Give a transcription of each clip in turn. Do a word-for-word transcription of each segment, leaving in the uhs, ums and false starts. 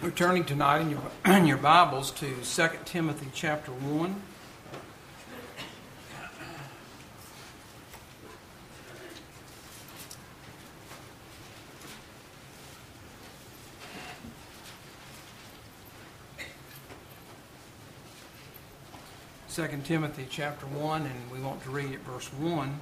We're turning tonight in your, in your Bibles to Second Timothy chapter one. Second Timothy chapter one, and we want to read at verse one.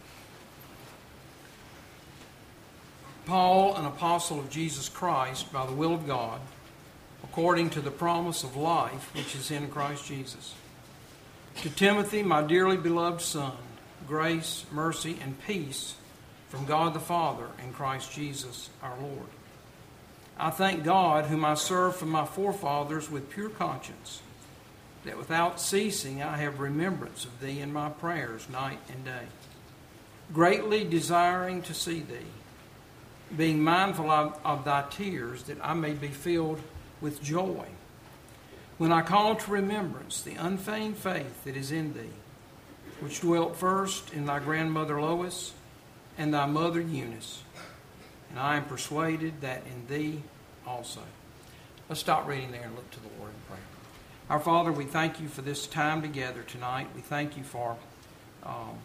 Paul, an apostle of Jesus Christ, by the will of God, according to the promise of life which is in Christ Jesus. To Timothy, my dearly beloved son, grace, mercy, and peace from God the Father and Christ Jesus our Lord. I thank God, whom I serve from my forefathers with pure conscience, that without ceasing I have remembrance of thee in my prayers night and day, greatly desiring to see thee, being mindful of, of thy tears, that I may be filled with joy, when I call to remembrance the unfeigned faith that is in thee, which dwelt first in thy grandmother Lois and thy mother Eunice, and I am persuaded that in thee also. Let's stop reading there and look to the Lord in prayer. Our Father, we thank you for this time together tonight. We thank you for um,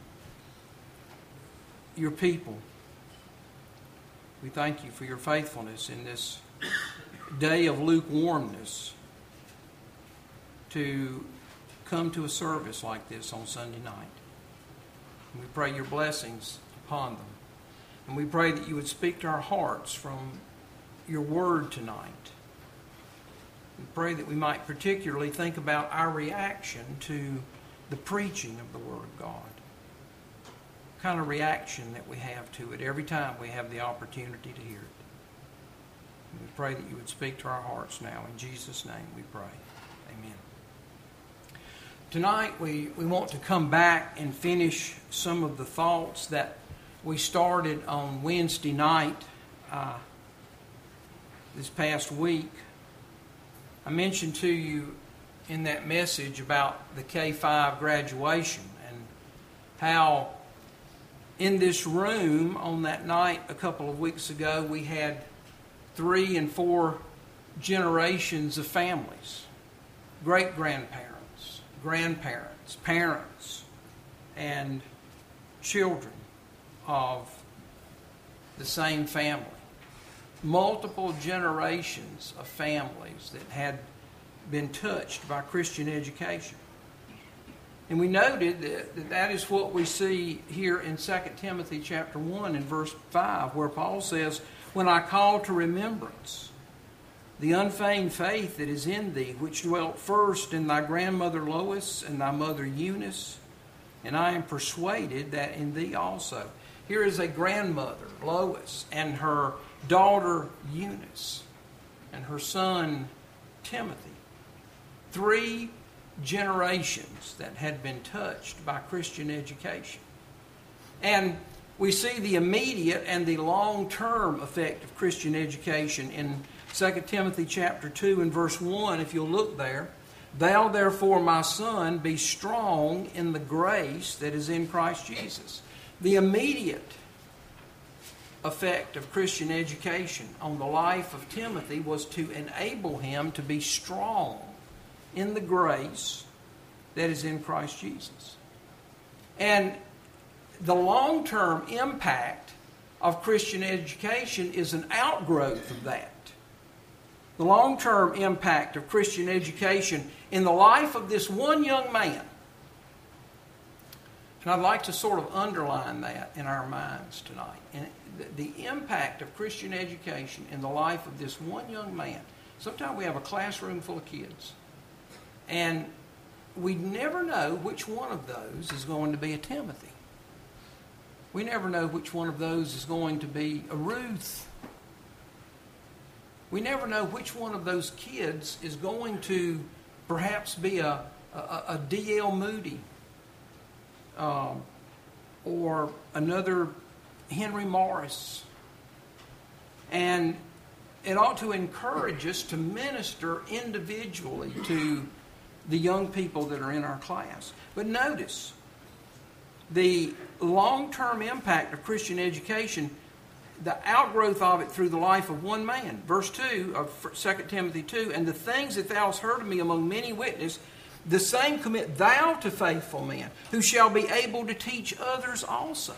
your people. We thank you for your faithfulness in this day of lukewarmness to come to a service like this on Sunday night. And we pray your blessings upon them. And we pray that you would speak to our hearts from your word tonight. We pray that we might particularly think about our reaction to the preaching of the Word of God. What kind of reaction that we have to it every time we have the opportunity to hear it. And we pray that you would speak to our hearts now. In Jesus' name we pray. Amen. Tonight we, we want to come back and finish some of the thoughts that we started on Wednesday night uh, this past week. I mentioned to you in that message about the K five graduation and how in this room on that night a couple of weeks ago we had three and four generations of families, great-grandparents, grandparents, parents, and children of the same family. Multiple generations of families that had been touched by Christian education. And we noted that, that that is what we see here in Second Timothy chapter one and verse five, where Paul says, when I call to remembrance the unfeigned faith that is in thee, which dwelt first in thy grandmother Lois and thy mother Eunice, and I am persuaded that in thee also. Here is a grandmother, Lois, and her daughter Eunice, and her son Timothy. Three generations that had been touched by Christian education. And we see the immediate and the long-term effect of Christian education in Second Timothy chapter two and verse one, if you'll look there. Thou therefore, my son, be strong in the grace that is in Christ Jesus. The immediate effect of Christian education on the life of Timothy was to enable him to be strong in the grace that is in Christ Jesus. And the long-term impact of Christian education is an outgrowth of that. The long-term impact of Christian education in the life of this one young man. And I'd like to sort of underline that in our minds tonight. And the, the impact of Christian education in the life of this one young man. Sometimes we have a classroom full of kids. And we never know which one of those is going to be a Timothy. We never know which one of those is going to be a Ruth. We never know which one of those kids is going to perhaps be a, a, a D L Moody. Um, or another Henry Morris. And it ought to encourage us to minister individually to the young people that are in our class. But notice, the long-term impact of Christian education the outgrowth of it through the life of one man. Verse two of Second Timothy two, and the things that thou hast heard of me among many witnesses, the same commit thou to faithful men, who shall be able to teach others also.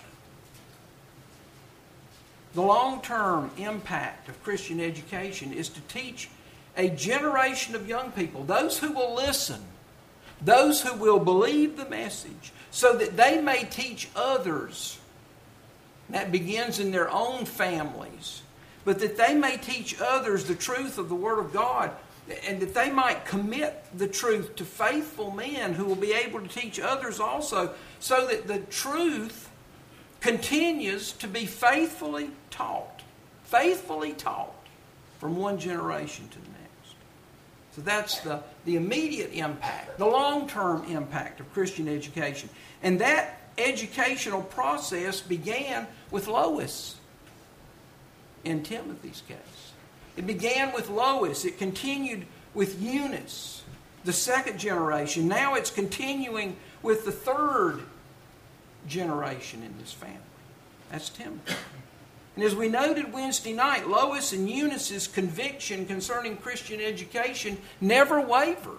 The long-term impact of Christian education is to teach a generation of young people, those who will listen, those who will believe the message, so that they may teach others. That begins in their own families. But that they may teach others the truth of the Word of God, and that they might commit the truth to faithful men who will be able to teach others also, so that the truth continues to be faithfully taught. Faithfully taught from one generation to the next. So that's the, the immediate impact, the long-term impact of Christian education. And that educational process began with Lois in Timothy's case. It began with Lois. It continued with Eunice, the second generation. Now it's continuing with the third generation in this family. That's Timothy. And as we noted Wednesday night, Lois and Eunice's conviction concerning Christian education never wavered.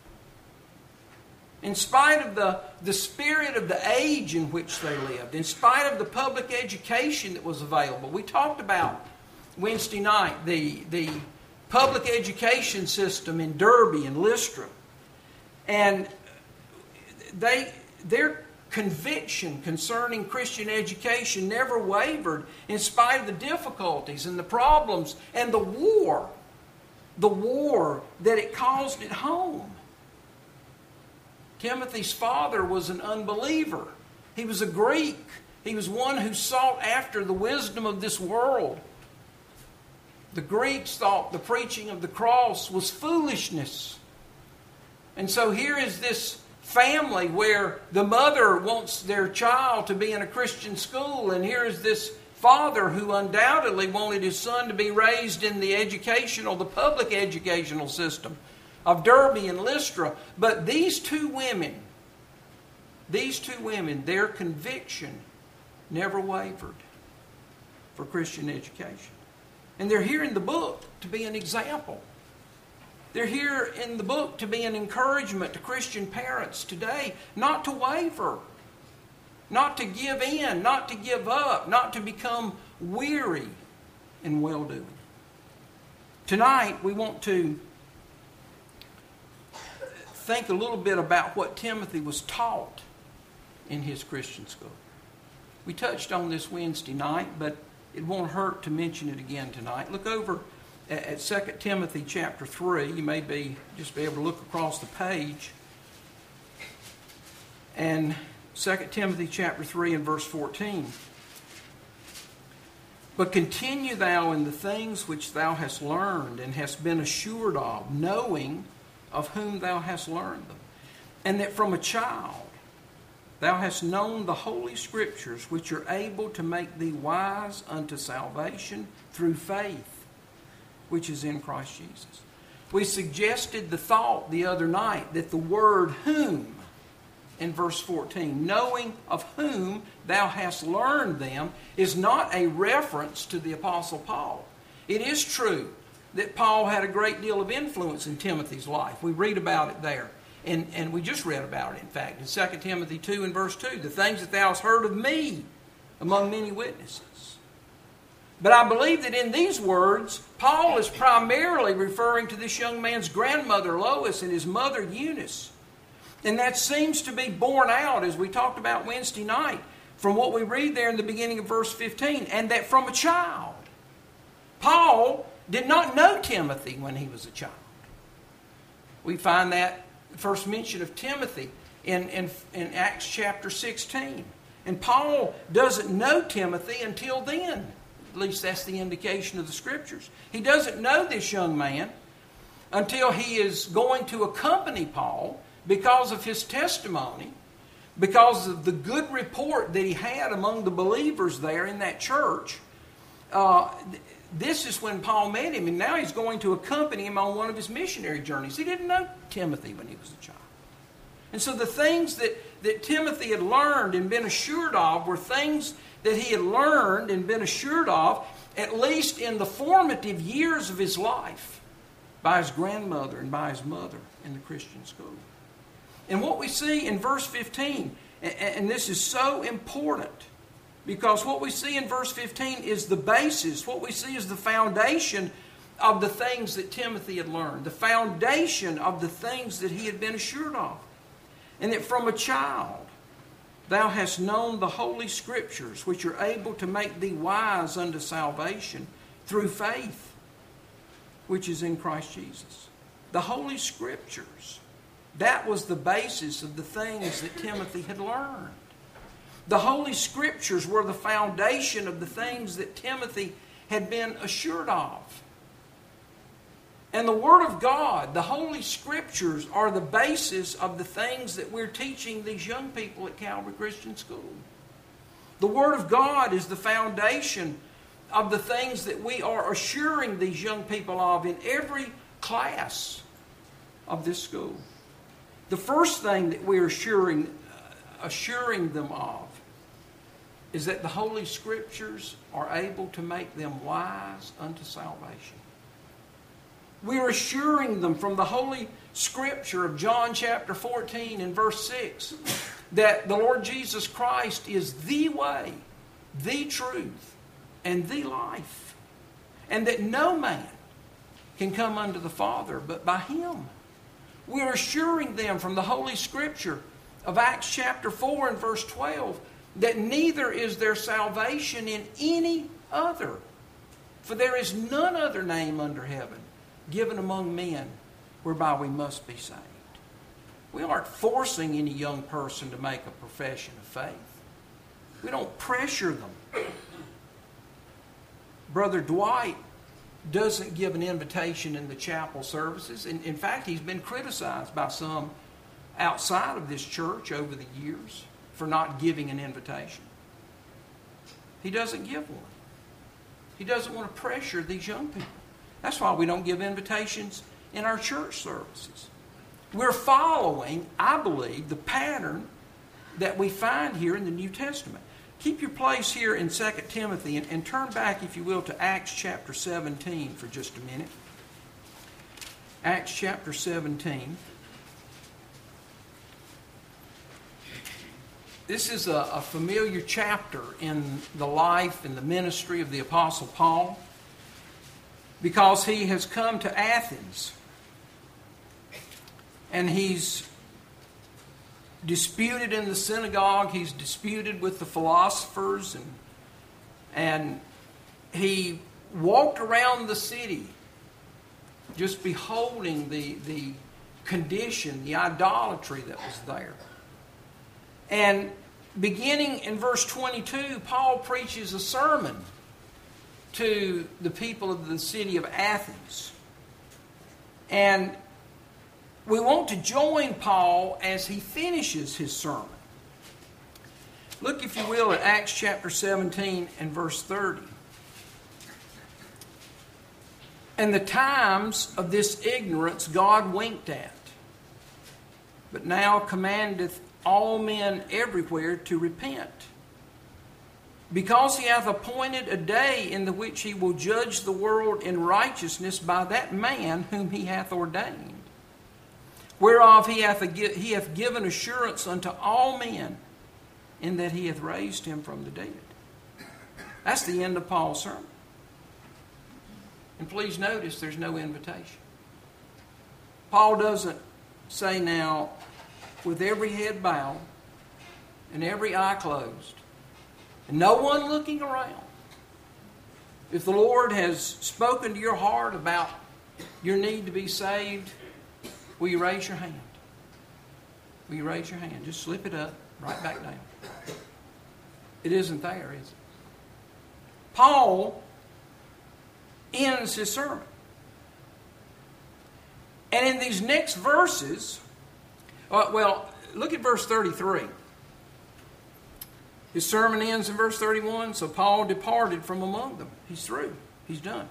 In spite of the, the spirit of the age in which they lived, in spite of the public education that was available. We talked about Wednesday night the, the public education system in Derby and Lystra. And they their conviction concerning Christian education never wavered in spite of the difficulties and the problems and the war. The war that it caused at home. Timothy's father was an unbeliever. He was a Greek. He was one who sought after the wisdom of this world. The Greeks thought the preaching of the cross was foolishness. And so here is this family where the mother wants their child to be in a Christian school, and here is this father who undoubtedly wanted his son to be raised in the educational, the public educational system of Derby and Lystra. But these two women, these two women, their conviction never wavered for Christian education. And they're here in the book to be an example. They're here in the book to be an encouragement to Christian parents today not to waver, not to give in, not to give up, not to become weary in well-doing. Tonight we want to think a little bit about what Timothy was taught in his Christian school. We touched on this Wednesday night, but it won't hurt to mention it again tonight. Look over at Second Timothy chapter three. You may be just be able to look across the page. And Second Timothy chapter three and verse fourteen. But continue thou in the things which thou hast learned and hast been assured of, knowing of whom thou hast learned them, and that from a child thou hast known the holy scriptures, which are able to make thee wise unto salvation through faith, which is in Christ Jesus. We suggested the thought the other night that the word whom in verse fourteen, knowing of whom thou hast learned them, is not a reference to the Apostle Paul. It is true that Paul had a great deal of influence in Timothy's life. We read about it there. And, and we just read about it, in fact, in Second Timothy two and verse two. The things that thou hast heard of me among many witnesses. But I believe that in these words, Paul is primarily referring to this young man's grandmother, Lois, and his mother, Eunice. And that seems to be borne out, as we talked about Wednesday night, from what we read there in the beginning of verse fifteen. And that from a child. Paul did not know Timothy when he was a child. We find that first mention of Timothy in, in, in Acts chapter sixteen. And Paul doesn't know Timothy until then. At least that's the indication of the Scriptures. He doesn't know this young man until he is going to accompany Paul because of his testimony, because of the good report that he had among the believers there in that church. Uh, This is when Paul met him, and now he's going to accompany him on one of his missionary journeys. He didn't know Timothy when he was a child. And so the things that, that Timothy had learned and been assured of were things that he had learned and been assured of at least in the formative years of his life, by his grandmother and by his mother in the Christian school. And what we see in verse fifteen, and this is so important, because what we see in verse fifteen is the basis. What we see is the foundation of the things that Timothy had learned. The foundation of the things that he had been assured of. And that from a child thou hast known the holy Scriptures, which are able to make thee wise unto salvation through faith, which is in Christ Jesus. The holy Scriptures. That was the basis of the things that Timothy had learned. The Holy Scriptures were the foundation of the things that Timothy had been assured of. And the Word of God, the Holy Scriptures, are the basis of the things that we're teaching these young people at Calvary Christian School. The Word of God is the foundation of the things that we are assuring these young people of in every class of this school. The first thing that we're assuring, uh, assuring them of is that the Holy Scriptures are able to make them wise unto salvation. We're assuring them from the Holy Scripture of John chapter fourteen and verse six that the Lord Jesus Christ is the way, the truth, and the life. And that no man can come unto the Father but by Him. We're assuring them from the Holy Scripture of Acts chapter four and verse twelve that neither is there salvation in any other. For there is none other name under heaven given among men whereby we must be saved. We aren't forcing any young person to make a profession of faith. We don't pressure them. Brother Dwight doesn't give an invitation in the chapel services. In, in fact, he's been criticized by some outside of this church over the years for not giving an invitation. He doesn't give one. He doesn't want to pressure these young people. That's why we don't give invitations in our church services. We're following, I believe, the pattern that we find here in the New Testament. Keep your place here in Second Timothy and, and turn back, if you will, to Acts chapter seventeen for just a minute. Acts chapter seventeen. This is a, a familiar chapter in the life and the ministry of the Apostle Paul, because he has come to Athens and he's disputed in the synagogue, he's disputed with the philosophers, and, and he walked around the city just beholding the, the condition, the idolatry that was there. And beginning in verse twenty-two, Paul preaches a sermon to the people of the city of Athens. And we want to join Paul as he finishes his sermon. Look, if you will, at Acts chapter seventeen and verse thirty. And the times of this ignorance God winked at, but now commandeth all men everywhere to repent, because he hath appointed a day in the which he will judge the world in righteousness by that man whom he hath ordained, whereof he hath, he hath given assurance unto all men, in that he hath raised him from the dead. That's the end of Paul's sermon. And please notice there's no invitation. Paul doesn't say now, with every head bowed and every eye closed, and no one looking around, if the Lord has spoken to your heart about your need to be saved, will you raise your hand? Will you raise your hand? Just slip it up, right back down. It isn't there, is it? Paul ends his sermon. And in these next verses, uh, well, look at verse thirty-three. His sermon ends in verse thirty-one. So Paul departed from among them. He's through. He's done.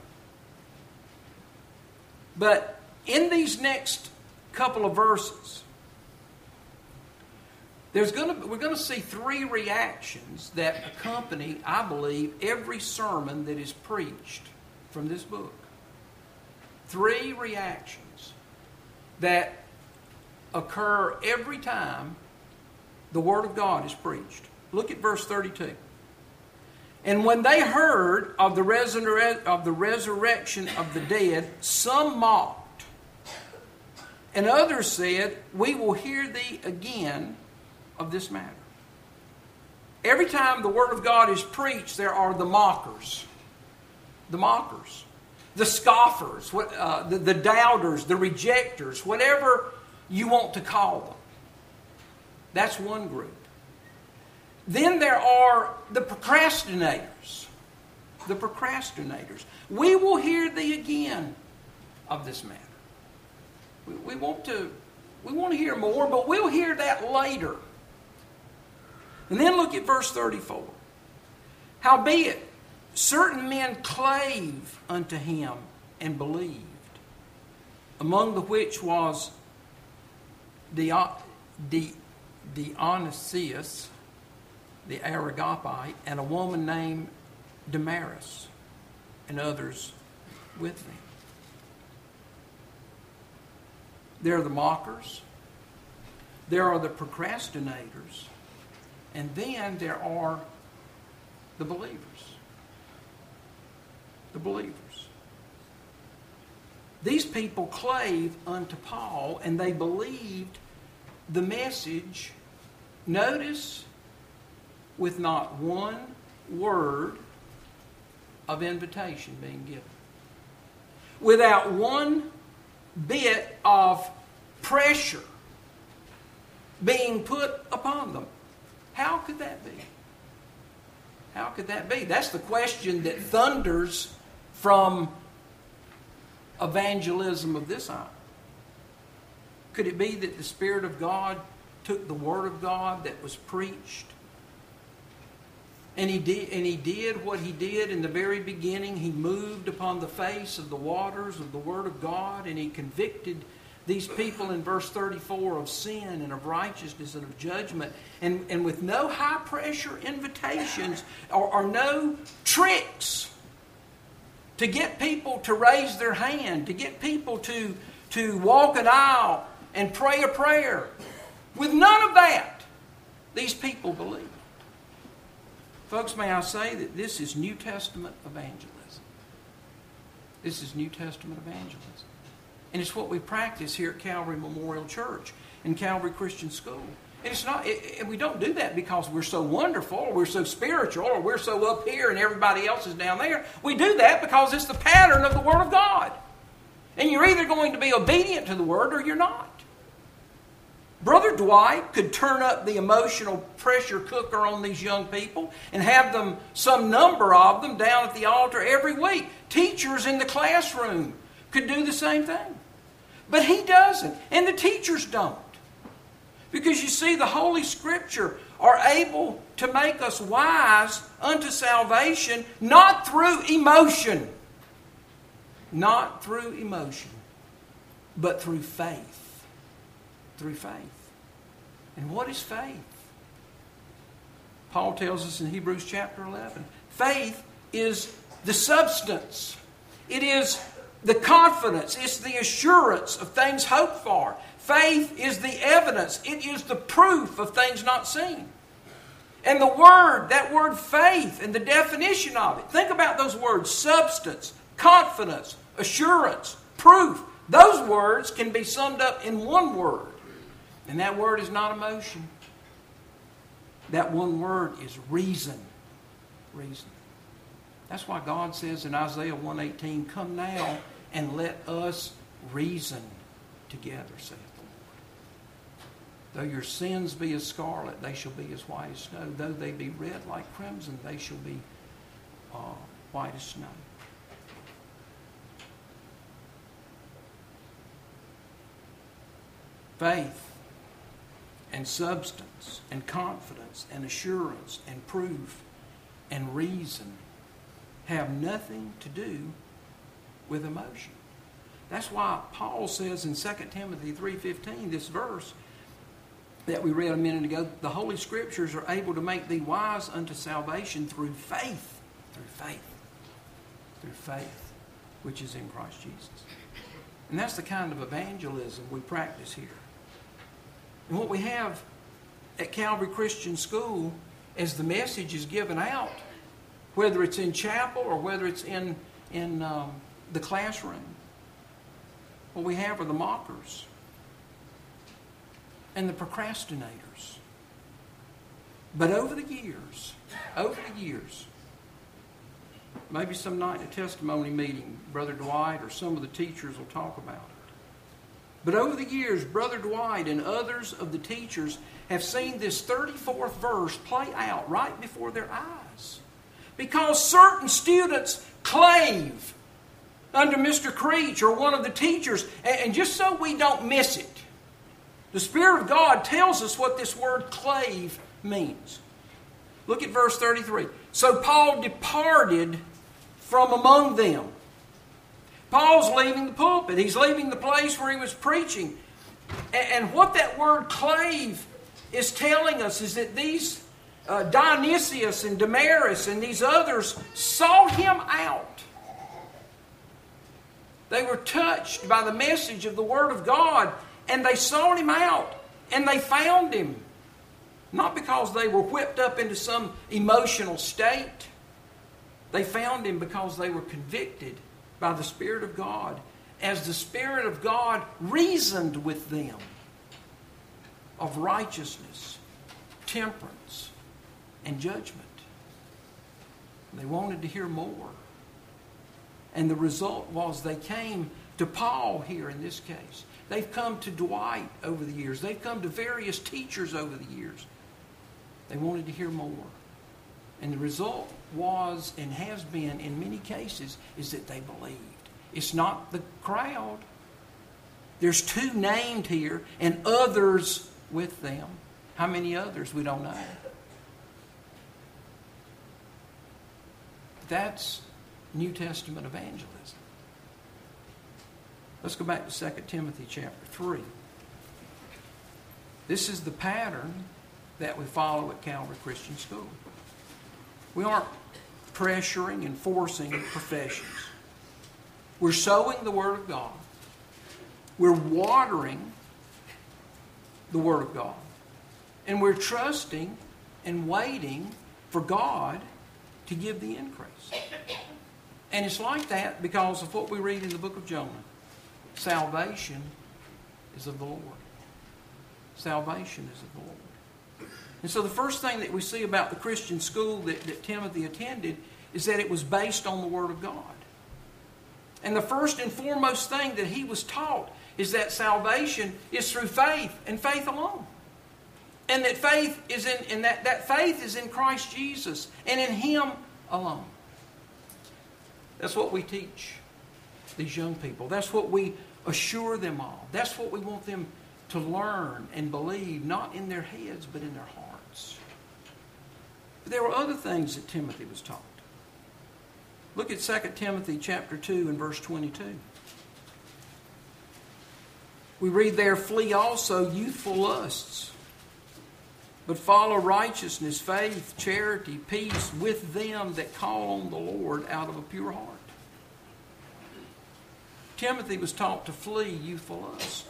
But in these next couple of verses, There's going to, we're going to see three reactions that accompany, I believe, every sermon that is preached from this book. Three reactions that occur every time the Word of God is preached. Look at verse thirty-two. And when they heard of the, resur- of the resurrection of the dead, some mocked, and others said, we will hear thee again of this matter. Every time the Word of God is preached, there are the mockers. The mockers. The scoffers. What, uh, the, the doubters. The rejectors. Whatever you want to call them. That's one group. Then there are the procrastinators. The procrastinators. We will hear thee again of this matter. We, we want to we want to hear more, but we'll hear that later. And then look at verse thirty-four. Howbeit, certain men clave unto him and believed, among the which was Dionysius, the Areopagite, and a woman named Damaris, and others with them. There are the mockers. There are the procrastinators. And then there are the believers. The believers. These people clave unto Paul, and they believed the message, notice, with not one word of invitation being given. Without one bit of pressure being put upon them. How could that be? How could that be? That's the question that thunders from evangelism of this hour. Could it be that the Spirit of God took the Word of God that was preached, and he did, and he did what he did in the very beginning? He moved upon the face of the waters of the Word of God, and he convicted these people in verse thirty-four of sin and of righteousness and of judgment. And, and with no high-pressure invitations or, or no tricks to get people to raise their hand, to get people to, to walk an aisle and pray a prayer. With none of that, these people believe. Folks, may I say that this is New Testament evangelism. This is New Testament evangelism. And it's what we practice here at Calvary Memorial Church and Calvary Christian School. And it's not, it, and we don't do that because we're so wonderful or we're so spiritual or we're so up here and everybody else is down there. We do that because it's the pattern of the Word of God. And you're either going to be obedient to the Word or you're not. Brother Dwight could turn up the emotional pressure cooker on these young people and have them, some number of them, down at the altar every week. Teachers in the classroom could do the same thing. But he doesn't, and the teachers don't. Because you see, the Holy Scripture are able to make us wise unto salvation, not through emotion. Not through emotion, but through faith. Through faith. And what is faith? Paul tells us in Hebrews chapter eleven. Faith is the substance. It is the confidence. It's the assurance of things hoped for. Faith is the evidence. It is the proof of things not seen. And the word, that word faith, and the definition of it. Think about those words. Substance, confidence, assurance, proof. Those words can be summed up in one word. And that word is not emotion. That one word is reason. Reason. That's why God says in Isaiah one eighteen, come now and let us reason together, saith the Lord. Though your sins be as scarlet, they shall be as white as snow. Though they be red like crimson, they shall be uh, white as snow. Faith and substance and confidence and assurance and proof and reason have nothing to do with emotion. That's why Paul says in Second Timothy three fifteen, this verse, that we read a minute ago, the Holy Scriptures are able to make thee wise unto salvation through faith. Through faith. Through faith, which is in Christ Jesus. And that's the kind of evangelism we practice here. And what we have at Calvary Christian School, as the message is given out, whether it's in chapel or whether it's in, in um, the classroom, what we have are the mockers and the procrastinators. But over the years, over the years, maybe some night at a testimony meeting, Brother Dwight or some of the teachers will talk about it. But over the years, Brother Dwight and others of the teachers have seen this thirty-fourth verse play out right before their eyes. Because certain students clave under Mister Creech or one of the teachers, and just so we don't miss it, the Spirit of God tells us what this word clave means. Look at verse thirty-three. So Paul departed from among them. Paul's leaving the pulpit. He's leaving the place where he was preaching. And what that word clave is telling us is that these uh, Dionysius and Damaris and these others sought him out. They were touched by the message of the Word of God, and they sought him out, and they found him. Not because they were whipped up into some emotional state. They found him because they were convicted by the Spirit of God, as the Spirit of God reasoned with them of righteousness, temperance, and judgment. They wanted to hear more. And the result was they came to Paul here in this case. They've come to Dwight over the years. They've come to various teachers over the years. They wanted to hear more. And the result was, and has been in many cases, is that they believed. It's not the crowd. There's two named here and others with them. How many others? We don't know. That's New Testament evangelism. Let's go back to Second Timothy chapter three. This is the pattern that we follow at Calvary Christian School. We aren't pressuring and forcing professions. We're sowing the Word of God. We're watering the Word of God. And we're trusting and waiting for God to give the increase. And it's like that because of what we read in the book of Jonah. Salvation is of the Lord. Salvation is of the Lord. And so the first thing that we see about the Christian school that, that Timothy attended is that it was based on the Word of God. And the first and foremost thing that he was taught is that salvation is through faith and faith alone. And that faith is in, and that, that faith is in Christ Jesus and in Him alone. That's what we teach these young people. That's what we assure them of. That's what we want them to learn and believe, not in their heads, but in their hearts. But there were other things that Timothy was taught. Look at Second Timothy chapter two and verse twenty-two. We read there, flee also youthful lusts, but follow righteousness, faith, charity, peace with them that call on the Lord out of a pure heart. Timothy was taught to flee youthful lust.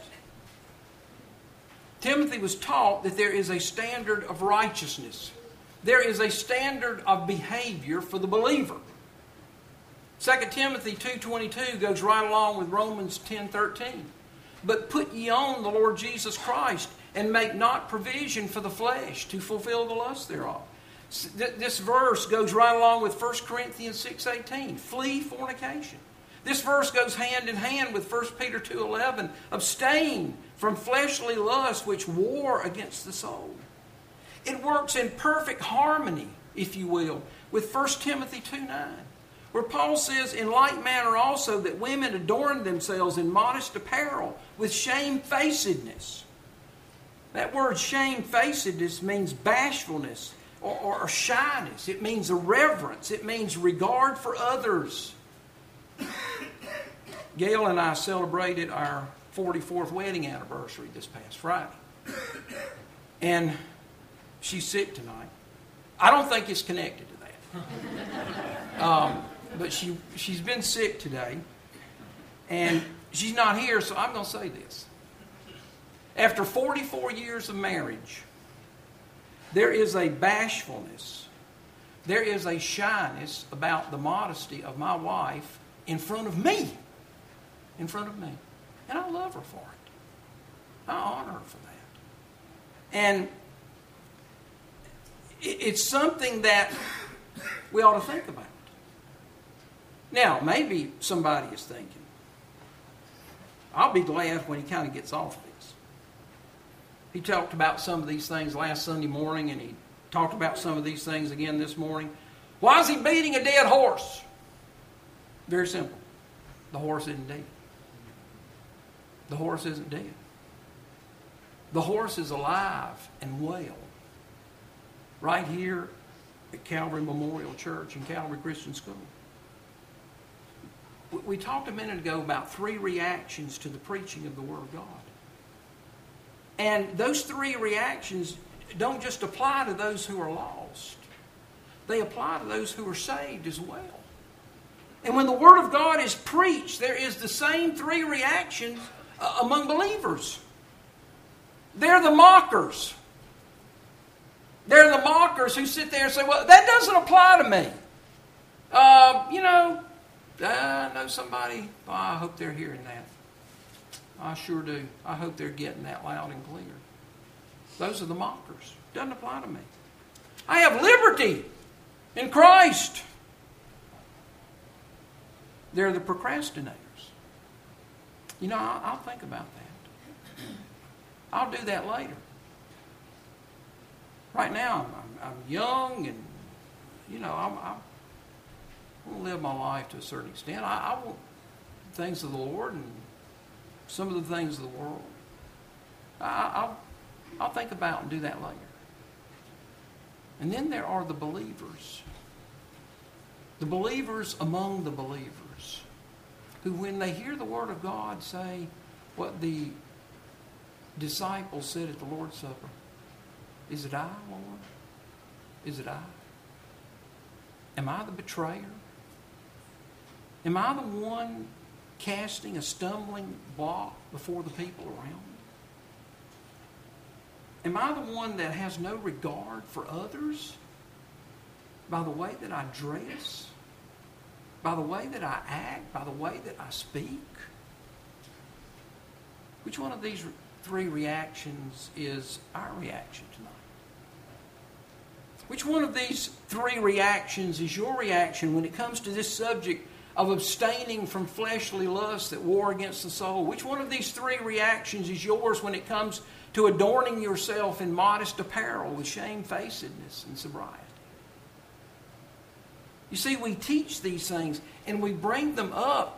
Timothy was taught that there is a standard of righteousness. There is a standard of behavior for the believer. Second Timothy two twenty-two goes right along with Romans ten thirteen. But put ye on the Lord Jesus Christ, and make not provision for the flesh to fulfill the lust thereof. This verse goes right along with First Corinthians six eighteen. Flee fornication. This verse goes hand in hand with First Peter two eleven. Abstain from fleshly lust which war against the soul. It works in perfect harmony, if you will, with First Timothy two nine. Where Paul says, in like manner also that women adorn themselves in modest apparel with shamefacedness. That word shamefacedness means bashfulness or, or, or shyness. It means irreverence. It means regard for others. Gail and I celebrated our forty-fourth wedding anniversary this past Friday. And she's sick tonight. I don't think it's connected to that. Um, but she, she's been sick today. And she's not here, so I'm going to say this. After forty-four years of marriage, there is a bashfulness, there is a shyness about the modesty of my wife in front of me. In front of me. And I love her for it. I honor her for that. And it's something that we ought to think about. Now, maybe somebody is thinking, I'll be glad when he kind of gets off this. He talked about some of these things last Sunday morning, and he talked about some of these things again this morning. Why is he beating a dead horse? Very simple. The horse isn't dead. The horse isn't dead. The horse is alive and well. Right here at Calvary Memorial Church and Calvary Christian School. We talked a minute ago about three reactions to the preaching of the Word of God. And those three reactions don't just apply to those who are lost. They apply to those who are saved as well. And when the Word of God is preached, there is the same three reactions uh, among believers. They're the mockers. They're the mockers who sit there and say, well, that doesn't apply to me. Uh, you know, I know somebody, oh, I hope they're hearing that. I sure do. I hope they're getting that loud and clear. Those are the mockers. Doesn't apply to me. I have liberty in Christ. They're the procrastinators. You know, I'll, I'll think about that. I'll do that later. Right now, I'm, I'm young and, you know, I'm, I'm, I want to live my life to a certain extent. I, I want things of the Lord and some of the things of the world. I, I'll, I'll think about and do that later. And then there are the believers. The believers among the believers who, when they hear the Word of God, say what the disciples said at the Lord's Supper. Is it I, Lord? Is it I? Am I the betrayer? Am I the one casting a stumbling block before the people around me? Am I the one that has no regard for others by the way that I dress, by the way that I act, by the way that I speak? Which one of these three reactions is our reaction tonight? Which one of these three reactions is your reaction when it comes to this subject of abstaining from fleshly lusts that war against the soul? Which one of these three reactions is yours when it comes to adorning yourself in modest apparel with shamefacedness and sobriety? You see, we teach these things and we bring them up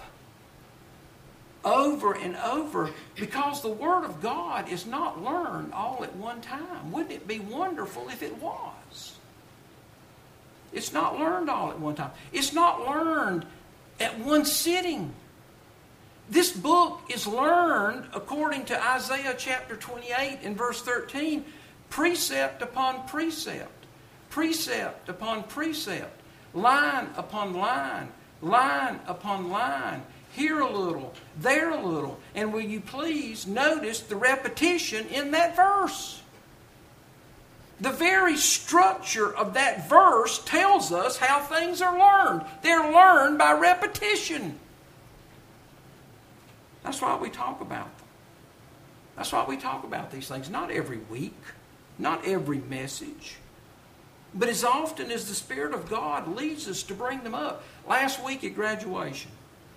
over and over because the Word of God is not learned all at one time. Wouldn't it be wonderful if it was? It's not learned all at one time. It's not learned at one sitting. This book is learned according to Isaiah chapter twenty-eight and verse thirteen, precept upon precept, precept upon precept, line upon line, line upon line, here a little, there a little. And will you please notice the repetition in that verse? The very structure of that verse tells us how things are learned. They're learned by repetition. That's why we talk about them. That's why we talk about these things. Not every week, not every message, but as often as the Spirit of God leads us to bring them up. Last week at graduation,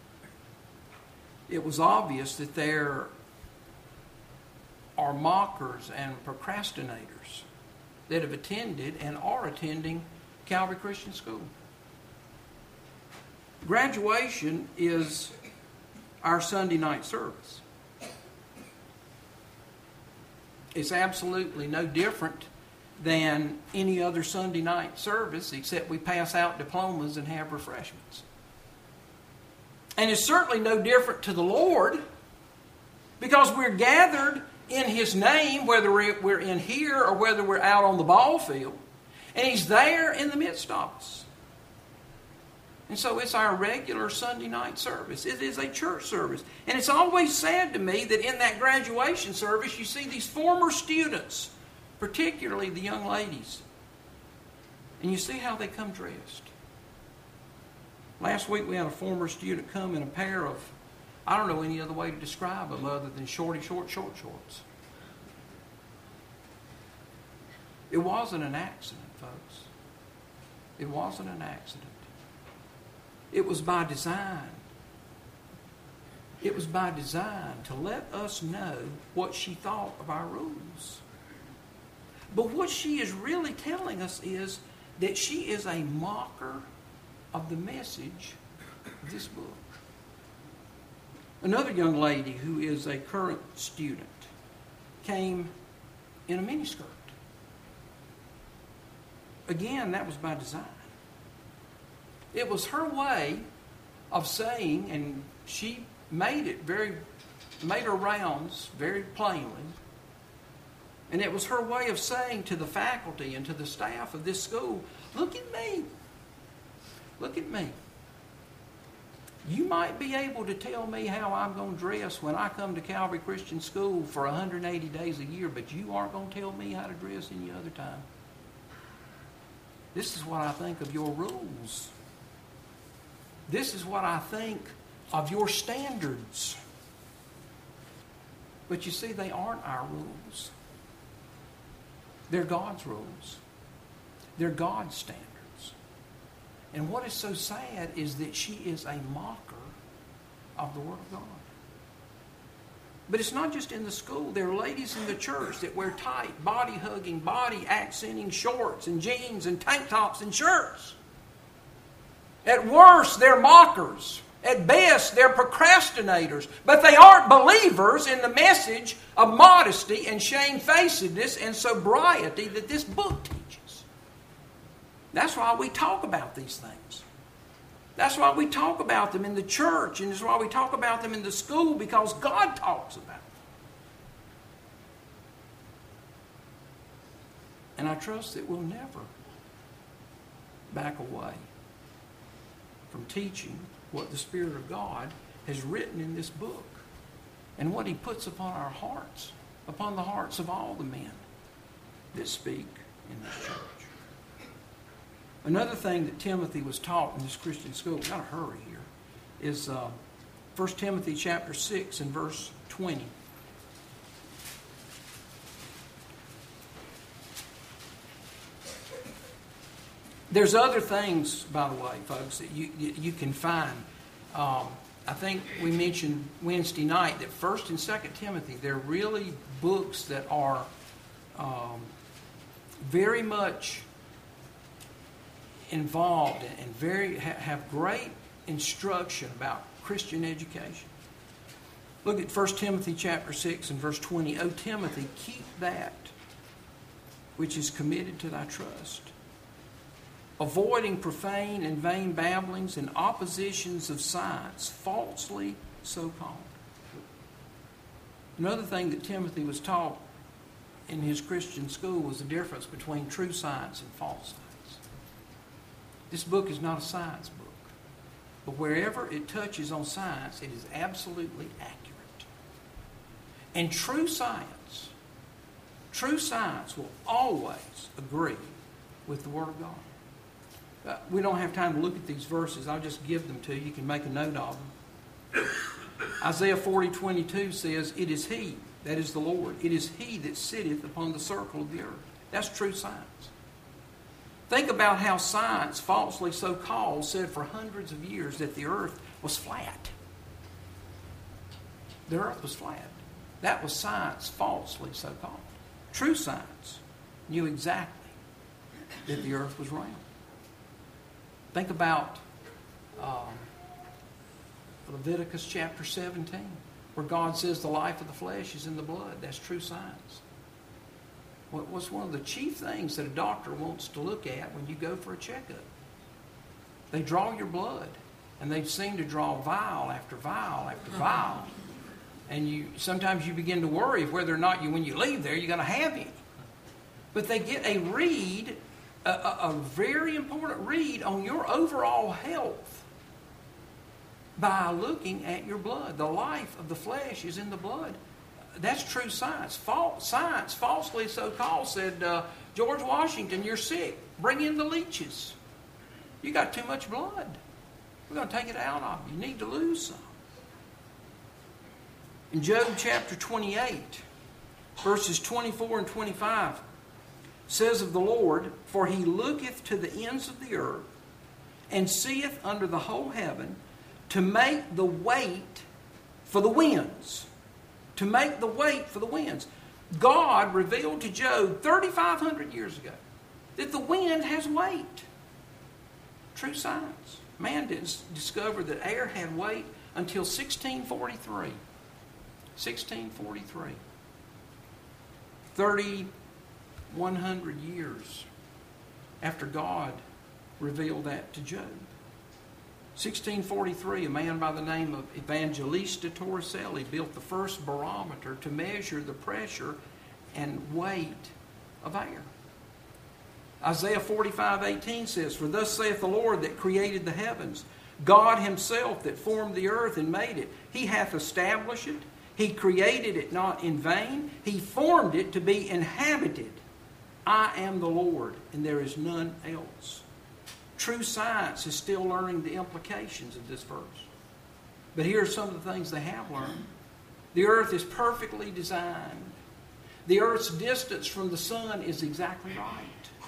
it was obvious that there are mockers and procrastinators that have attended and are attending Calvary Christian School. Graduation is our Sunday night service. It's absolutely no different than any other Sunday night service, except we pass out diplomas and have refreshments. And it's certainly no different to the Lord, because we're gathered in His name, whether we're in here or whether we're out on the ball field. And He's there in the midst of us. And so it's our regular Sunday night service. It is a church service. And it's always sad to me that in that graduation service you see these former students, particularly the young ladies. And you see how they come dressed. Last week we had a former student come in a pair of, I don't know any other way to describe them other than shorty short short shorts. It wasn't an accident, folks. It wasn't an accident. It was by design. It was by design to let us know what she thought of our rules. But what she is really telling us is that she is a mocker of the message of this book. Another young lady who is a current student came in a miniskirt. Again, that was by design. It was her way of saying, and she made it very, made her rounds very plainly, and it was her way of saying to the faculty and to the staff of this school, look at me. Look at me. You might be able to tell me how I'm going to dress when I come to Calvary Christian School for one hundred eighty days a year, but you aren't going to tell me how to dress any other time. This is what I think of your rules. This is what I think of your standards. But you see, they aren't our rules. They're God's rules. They're God's standards. And what is so sad is that she is a mocker of the Word of God. But it's not just in the school. There are ladies in the church that wear tight, body-hugging, body-accenting shorts and jeans and tank tops and shirts. At worst, they're mockers. At best, they're procrastinators. But they aren't believers in the message of modesty and shamefacedness and sobriety that this book teaches. That's why we talk about these things. That's why we talk about them in the church, and that's why we talk about them in the school, because God talks about them. And I trust that we'll never back away from teaching what the Spirit of God has written in this book and what He puts upon our hearts, upon the hearts of all the men that speak in this church. Another thing that Timothy was taught in this Christian school, we've got to hurry here, is uh, First Timothy chapter six and verse twenty. There's other things, by the way, folks, that you, you, you can find. Um, I think we mentioned Wednesday night that First and Second Timothy, they're really books that are um, very much involved and very have great instruction about Christian education. Look at First Timothy chapter six and verse twenty. O Timothy, keep that which is committed to thy trust, avoiding profane and vain babblings and oppositions of science, falsely so called. Another thing that Timothy was taught in his Christian school was the difference between true science and false science. This book is not a science book, but wherever it touches on science, it is absolutely accurate. And true science, true science will always agree with the Word of God. Uh, we don't have time to look at these verses. I'll just give them to you. You can make a note of them. Isaiah forty twenty-two says, it is He, that is the Lord, it is He that sitteth upon the circle of the earth. That's true science. Think about how science, falsely so called, said for hundreds of years that the earth was flat. The earth was flat. That was science, falsely so called. True science knew exactly that the earth was round. Think about um, Leviticus chapter seventeen, where God says the life of the flesh is in the blood. That's true science. What's one of the chief things that a doctor wants to look at when you go for a checkup? They draw your blood, and they seem to draw vial after vial after vial And you sometimes you begin to worry of whether or not you, when you leave there, you're going to have any. But they get a read, a, a, a very important read on your overall health by looking at your blood. The life of the flesh is in the blood. That's true science. False, science, falsely so-called, said, uh, George Washington, you're sick. Bring in the leeches. You got too much blood. We're going to take it out of you. You need to lose some. In Job chapter twenty-eight, verses twenty-four and twenty-five, says of the Lord, for he looketh to the ends of the earth, and seeth under the whole heaven, to make the weight for the winds. To make the weight for the winds. God revealed to Job thirty-five hundred years ago that the wind has weight. True science. Man didn't discover that air had weight until sixteen forty-three. sixteen forty-three. thirty-one hundred years after God revealed that to Job. sixteen forty-three, a man by the name of Evangelista Torricelli built the first barometer to measure the pressure and weight of air. Isaiah forty-five eighteen says, for thus saith the Lord that created the heavens, God himself that formed the earth and made it. He hath established it. He created it not in vain. He formed it to be inhabited. I am the Lord, and there is none else. True science is still learning the implications of this verse. But here are some of the things they have learned. The earth is perfectly designed. The earth's distance from the sun is exactly right.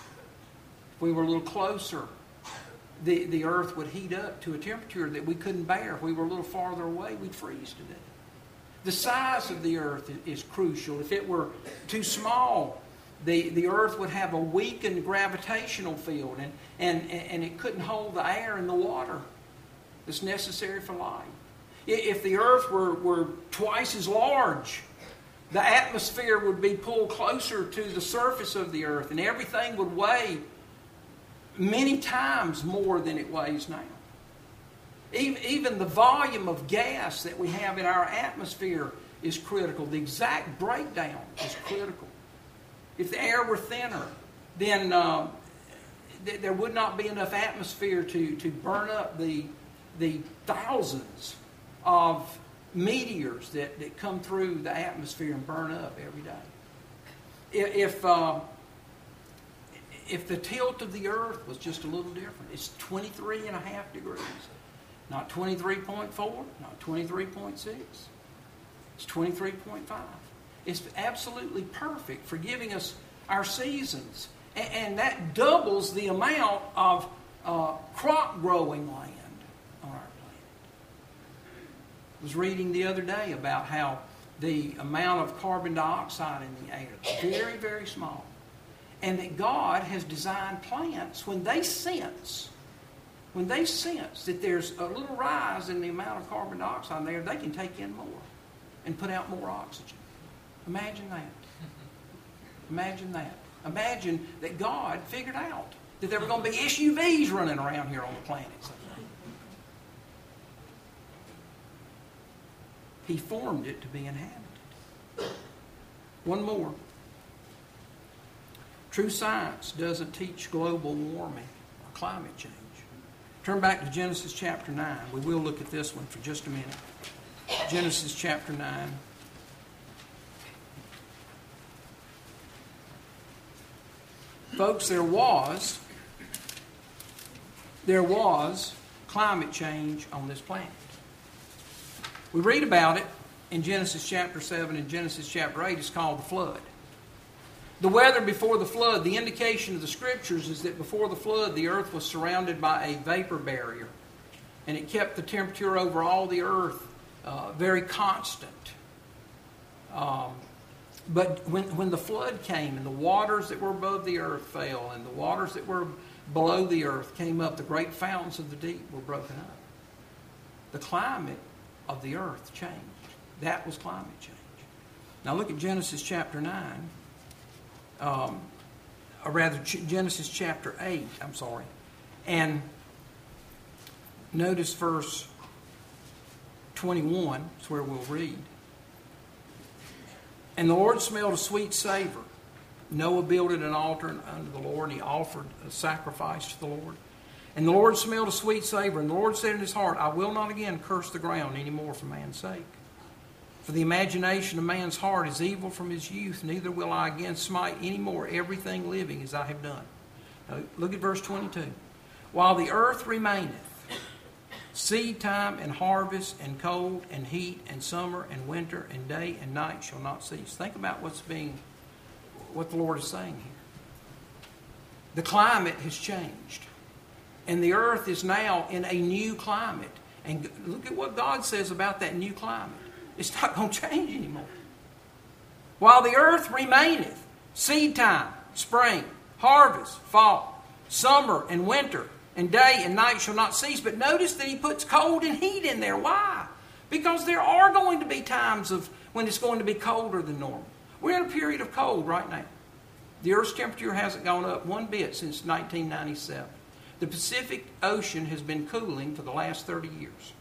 If we were a little closer, the, the earth would heat up to a temperature that we couldn't bear. If we were a little farther away, we'd freeze to death. The size of the earth is crucial. If it were too small, the, the earth would have a weakened gravitational field, and, and, and it couldn't hold the air and the water that's necessary for life. If the earth were, were twice as large, the atmosphere would be pulled closer to the surface of the earth, and everything would weigh many times more than it weighs now. Even the volume of gas that we have in our atmosphere is critical. The exact breakdown is critical. If the air were thinner, then uh, th- there would not be enough atmosphere to, to burn up the, the thousands of meteors that, that come through the atmosphere and burn up every day. If, uh, if the tilt of the earth was just a little different, it's twenty-three and a half degrees. Not twenty-three point four, not twenty-three point six. It's twenty-three point five. It's absolutely perfect for giving us our seasons. And, and that doubles the amount of uh, crop growing land on our planet. I was reading the other day about how the amount of carbon dioxide in the air is very, very small. And that God has designed plants when they sense When they sense that there's a little rise in the amount of carbon dioxide there, they can take in more and put out more oxygen. Imagine that. Imagine that. Imagine that God figured out that there were going to be S U Vs running around here on the planet someday. He formed it to be inhabited. One more. True science doesn't teach global warming or climate change. Turn back to Genesis chapter nine. We will look at this one for just a minute. Genesis chapter nine. Folks, there was, there was climate change on this planet. We read about it in Genesis chapter seven and Genesis chapter eight. It's called the flood. The weather before the flood, the indication of the Scriptures is that before the flood, the earth was surrounded by a vapor barrier. And it kept the temperature over all the earth uh, very constant. Um, but when, when the flood came and the waters that were above the earth fell and the waters that were below the earth came up, the great fountains of the deep were broken up. The climate of the earth changed. That was climate change. Now look at Genesis chapter nine. Um, or rather Genesis chapter eight, I'm sorry. And notice verse twenty-one, is where we'll read. And the Lord smelled a sweet savor. Noah builded an altar unto the Lord, and he offered a sacrifice to the Lord. And the Lord smelled a sweet savor. And the Lord said in his heart, I will not again curse the ground any more for man's sake. For the imagination of man's heart is evil from his youth, neither will I again smite any more everything living as I have done. Now, look at verse twenty-two. While the earth remaineth, seed time and harvest and cold and heat and summer and winter and day and night shall not cease. Think about what's being, what the Lord is saying here. The climate has changed. And the earth is now in a new climate. And look at what God says about that new climate. It's not going to change anymore. While the earth remaineth, seed time, spring, harvest, fall, summer and winter, and day and night shall not cease. But notice that he puts cold and heat in there. Why? Because there are going to be times of when it's going to be colder than normal. We're in a period of cold right now. The Earth's temperature hasn't gone up one bit since nineteen ninety-seven. The Pacific Ocean has been cooling for the last thirty years.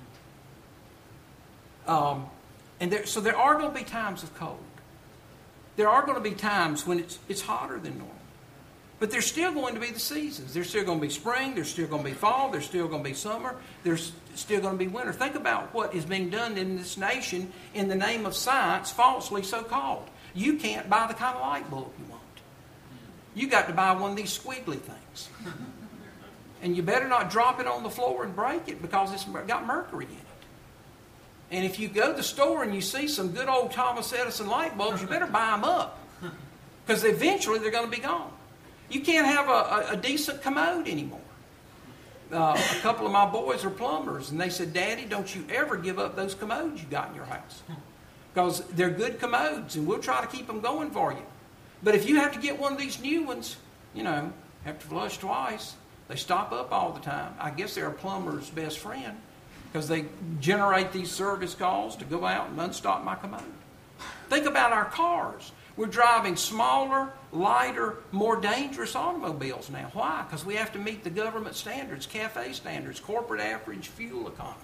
Um, and there, so there are going to be times of cold. There are going to be times when it's, it's hotter than normal. But there's still going to be the seasons. There's still going to be spring. There's still going to be fall. There's still going to be summer. There's still going to be winter. Think about what is being done in this nation in the name of science, falsely so called. You can't buy the kind of light bulb you want. You got to buy one of these squiggly things. And you better not drop it on the floor and break it because it's got mercury in it. And if you go to the store and you see some good old Thomas Edison light bulbs, you better buy them up. Because eventually they're going to be gone. You can't have a, a, a decent commode anymore. Uh, a couple of my boys are plumbers, and they said, Daddy, don't you ever give up those commodes you got in your house. Because they're good commodes, and we'll try to keep them going for you. But if you have to get one of these new ones, you know, have to flush twice. They stop up all the time. I guess they're a plumber's best friend because they generate these service calls to go out and unstop my commode. Think about our cars. We're driving smaller, lighter, more dangerous automobiles now. Why? Because we have to meet the government standards, CAFE standards, corporate average fuel economy.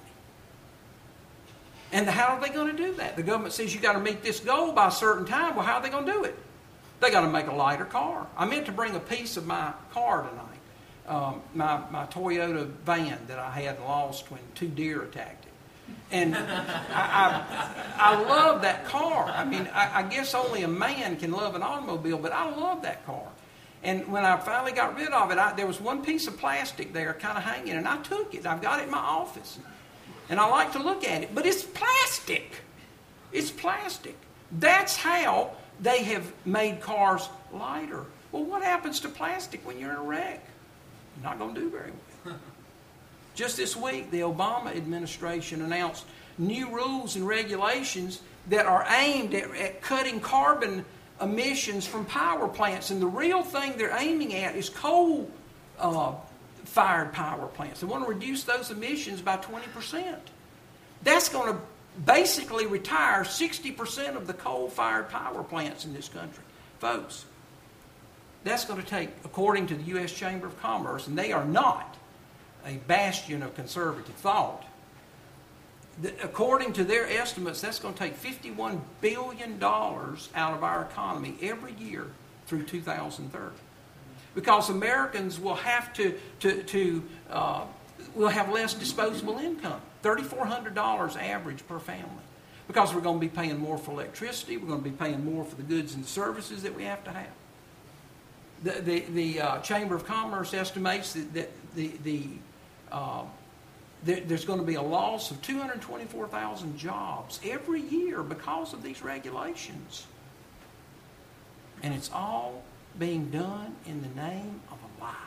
And how are they going to do that? The government says you've got to meet this goal by a certain time. Well, how are they going to do it? They got to make a lighter car. I meant to bring a piece of my car tonight. Um, my, my Toyota van that I had lost when two deer attacked it. And I, I, I love that car. I mean, I, I guess only a man can love an automobile, but I love that car. And when I finally got rid of it, I, there was one piece of plastic there kind of hanging, and I took it. I've got it in my office. And I like to look at it, but it's plastic. It's plastic. That's how they have made cars lighter. Well, what happens to plastic when you're in a wreck? You're not going to do very well. Just this week, the Obama administration announced new rules and regulations that are aimed at, at cutting carbon emissions from power plants. And the real thing they're aiming at is coal uh, fired power plants. They want to reduce those emissions by twenty percent. That's going to basically retire sixty percent of the coal-fired power plants in this country. Folks, that's going to take, according to the U S Chamber of Commerce, and they are not a bastion of conservative thought, the, according to their estimates, that's going to take fifty-one billion dollars out of our economy every year through two thousand thirty. Because Americans will have to, to, to uh, will have less disposable income, three thousand four hundred dollars average per family. Because we're going to be paying more for electricity, we're going to be paying more for the goods and services that we have to have. The, the, the uh, Chamber of Commerce estimates that, that the, the, uh, there, there's going to be a loss of two hundred twenty-four thousand jobs every year because of these regulations. And it's all being done in the name of a lie.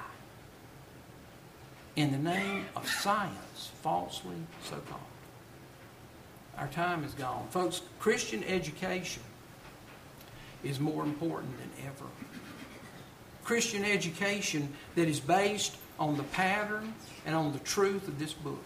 In the name of science, falsely so called. Our time is gone. Folks, Christian education is more important than ever. Christian education that is based on the pattern and on the truth of this book.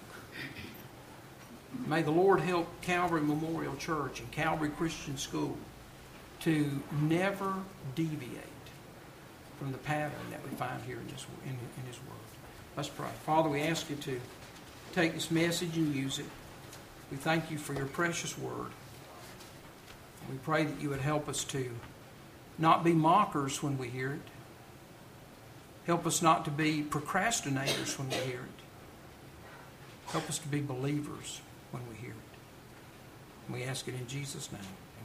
May the Lord help Calvary Memorial Church and Calvary Christian School to never deviate from the pattern that we find here in, this, in, in His Word. Let's pray. Father, we ask you to take this message and use it. We thank you for your precious Word. We pray that you would help us to not be mockers when we hear it. Help us not to be procrastinators when we hear it. Help us to be believers when we hear it. And we ask it in Jesus' name.